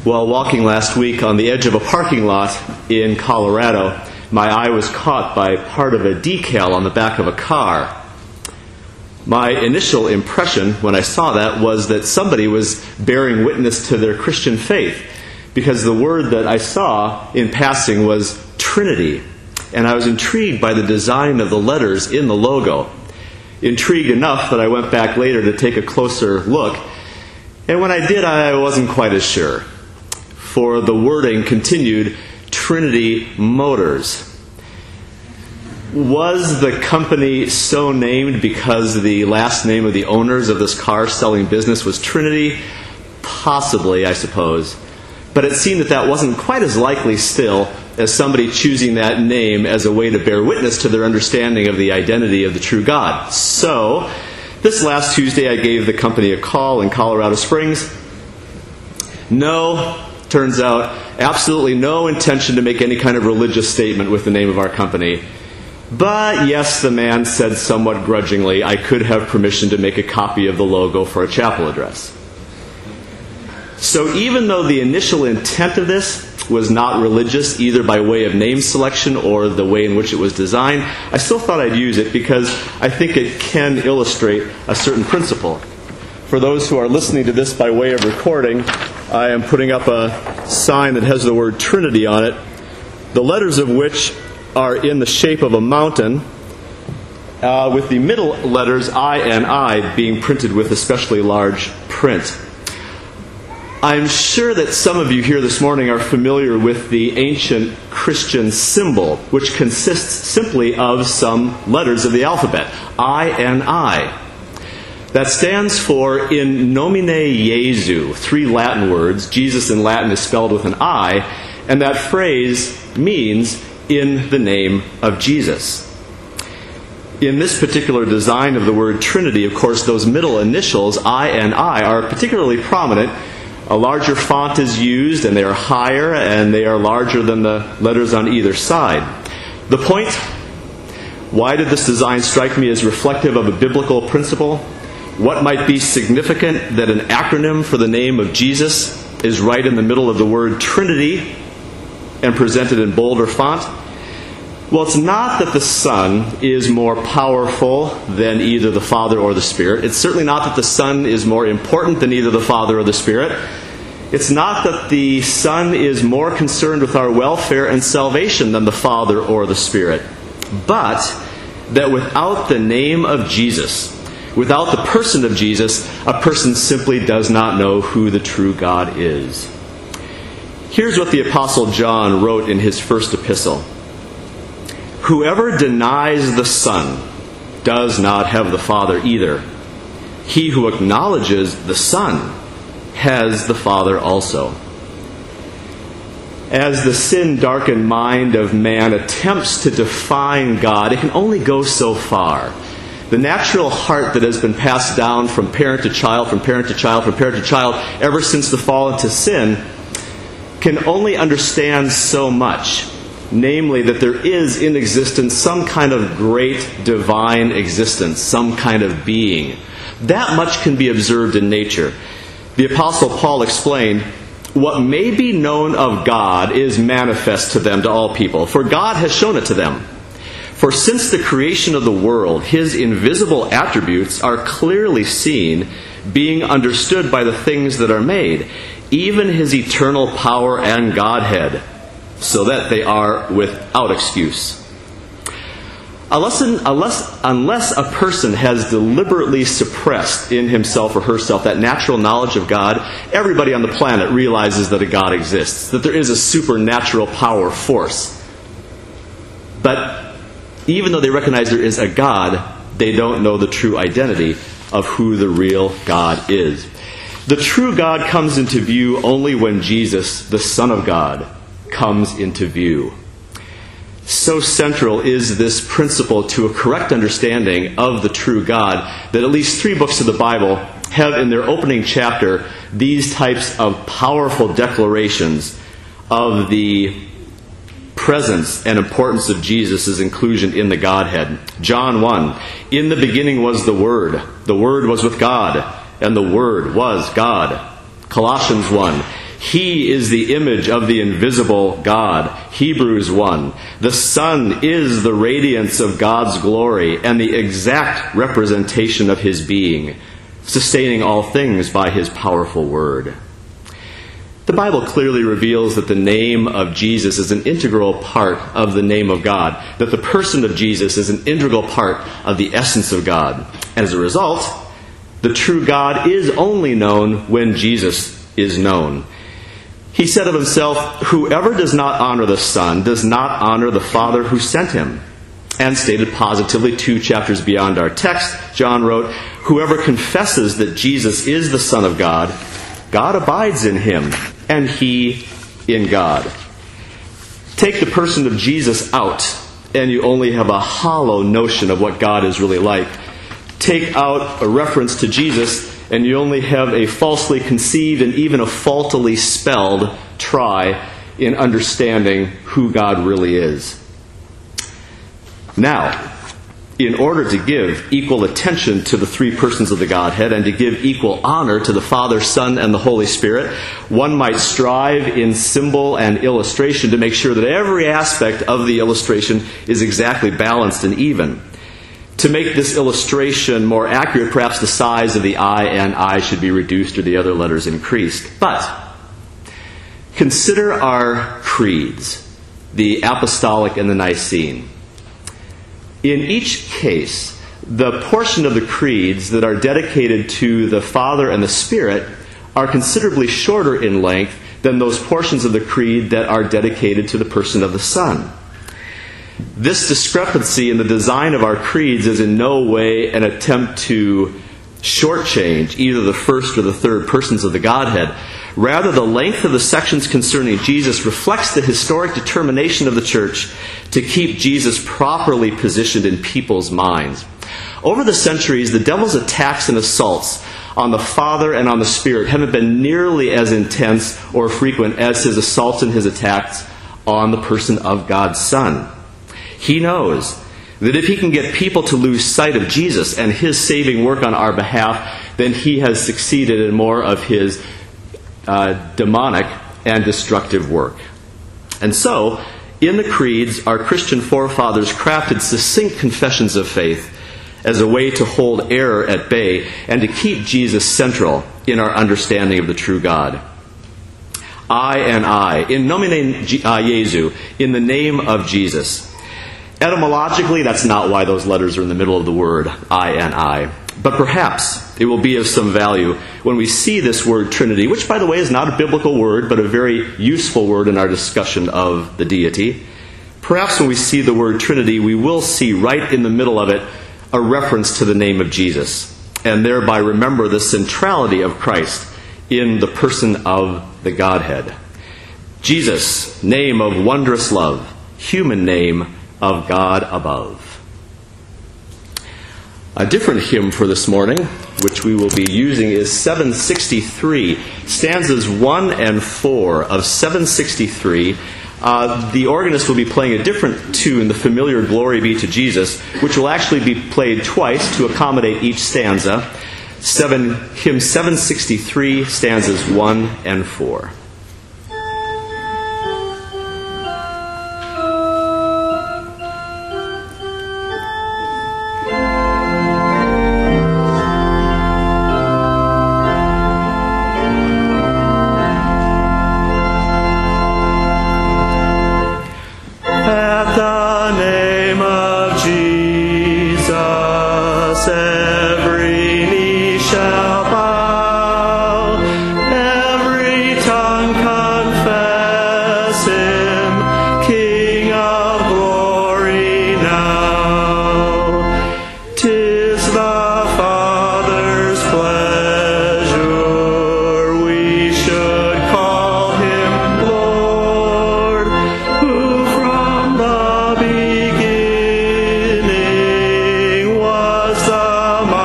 While walking last week on the edge of a parking lot in Colorado, my eye was caught by part of a decal on the back of a car. My initial impression when I saw that was that somebody was bearing witness to their Christian faith, because the word that I saw in passing was Trinity, and I was intrigued by the design of the letters in the logo. Intrigued enough that I went back later to take a closer look, and when I did, I wasn't quite as sure. For the wording continued, Trinity Motors. Was the company so named because the last name of the owners of this car-selling business was Trinity? Possibly, I suppose. But it seemed that wasn't quite as likely still as somebody choosing that name as a way to bear witness to their understanding of the identity of the true God. So, this last Tuesday I gave the company a call in Colorado Springs. No, turns out, absolutely no intention to make any kind of religious statement with the name of our company. But yes, the man said somewhat grudgingly, I could have permission to make a copy of the logo for a chapel address. So even though the initial intent of this was not religious, either by way of name selection or the way in which it was designed, I still thought I'd use it because I think it can illustrate a certain principle. For those who are listening to this by way of recording, I am putting up a sign that has the word Trinity on it, the letters of which are in the shape of a mountain, with the middle letters I and I being printed with especially large print. I'm sure that some of you here this morning are familiar with the ancient Christian symbol, which consists simply of some letters of the alphabet, I and I. That stands for in nomine Jesu, 3 Latin words. Jesus in Latin is spelled with an I, and that phrase means in the name of Jesus. In this particular design of the word Trinity, of course, those middle initials, I and I, are particularly prominent. A larger font is used, and they are higher, and they are larger than the letters on either side. The point, why did this design strike me as reflective of a biblical principle? What might be significant that an acronym for the name of Jesus is right in the middle of the word Trinity and presented in bolder font? Well, it's not that the Son is more powerful than either the Father or the Spirit. It's certainly not that the Son is more important than either the Father or the Spirit. It's not that the Son is more concerned with our welfare and salvation than the Father or the Spirit. But that without the name of Jesus, without the person of Jesus, a person simply does not know who the true God is. Here's what the Apostle John wrote in his first epistle. Whoever denies the Son does not have the Father either. He who acknowledges the Son has the Father also. As the sin-darkened mind of man attempts to define God, it can only go so far. The natural heart that has been passed down from parent to child, from parent to child, from parent to child, ever since the fall into sin, can only understand so much. Namely, that there is in existence some kind of great divine existence, some kind of being. That much can be observed in nature. The Apostle Paul explained, what may be known of God is manifest to them, to all people, for God has shown it to them. For since the creation of the world, His invisible attributes are clearly seen, being understood by the things that are made, even His eternal power and Godhead, so that they are without excuse. Unless a person has deliberately suppressed in himself or herself that natural knowledge of God, everybody on the planet realizes that a God exists, that there is a supernatural power force. But even though they recognize there is a God, they don't know the true identity of who the real God is. The true God comes into view only when Jesus, the Son of God, comes into view. So central is this principle to a correct understanding of the true God that at least 3 books of the Bible have in their opening chapter these types of powerful declarations of the presence and importance of Jesus' inclusion in the Godhead. John 1, in the beginning was the Word was with God, and the Word was God. Colossians 1, He is the image of the invisible God. Hebrews 1. The Son is the radiance of God's glory and the exact representation of his being, sustaining all things by his powerful word. The Bible clearly reveals that the name of Jesus is an integral part of the name of God, that the person of Jesus is an integral part of the essence of God. As a result, the true God is only known when Jesus is known. He said of himself, "Whoever does not honor the Son does not honor the Father who sent him." And stated positively 2 chapters beyond our text, John wrote, "Whoever confesses that Jesus is the Son of God, God abides in him, and he in God." Take the person of Jesus out, and you only have a hollow notion of what God is really like. Take out a reference to Jesus, and you only have a falsely conceived and even a faultily spelled try in understanding who God really is. Now, in order to give equal attention to the three persons of the Godhead and to give equal honor to the Father, Son, and the Holy Spirit, one might strive in symbol and illustration to make sure that every aspect of the illustration is exactly balanced and even. To make this illustration more accurate, perhaps the size of the I and I should be reduced or the other letters increased. But consider our creeds, the Apostolic and the Nicene. In each case, the portion of the creeds that are dedicated to the Father and the Spirit are considerably shorter in length than those portions of the creed that are dedicated to the person of the Son. This discrepancy in the design of our creeds is in no way an attempt to shortchange either the first or the third persons of the Godhead. Rather, the length of the sections concerning Jesus reflects the historic determination of the Church to keep Jesus properly positioned in people's minds. Over the centuries, the devil's attacks and assaults on the Father and on the Spirit haven't been nearly as intense or frequent as his assaults and his attacks on the person of God's Son. He knows that if he can get people to lose sight of Jesus and his saving work on our behalf, then he has succeeded in more of his demonic and destructive work. And so, in the creeds, our Christian forefathers crafted succinct confessions of faith as a way to hold error at bay and to keep Jesus central in our understanding of the true God. I and I, in nomine Jesu, in the name of Jesus. Etymologically, that's not why those letters are in the middle of the word, I and I. But perhaps it will be of some value when we see this word Trinity, which, by the way, is not a biblical word, but a very useful word in our discussion of the deity. Perhaps when we see the word Trinity, we will see right in the middle of it a reference to the name of Jesus, and thereby remember the centrality of Christ in the person of the Godhead. Jesus, name of wondrous love, human name of God above. A different hymn for this morning, which we will be using, is 763, stanzas 1 and 4 of 763. The organist will be playing a different tune, the familiar Glory Be to Jesus, which will actually be played twice to accommodate each stanza. Hymn 763, stanzas 1 and 4.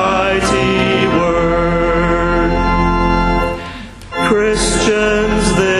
Christians,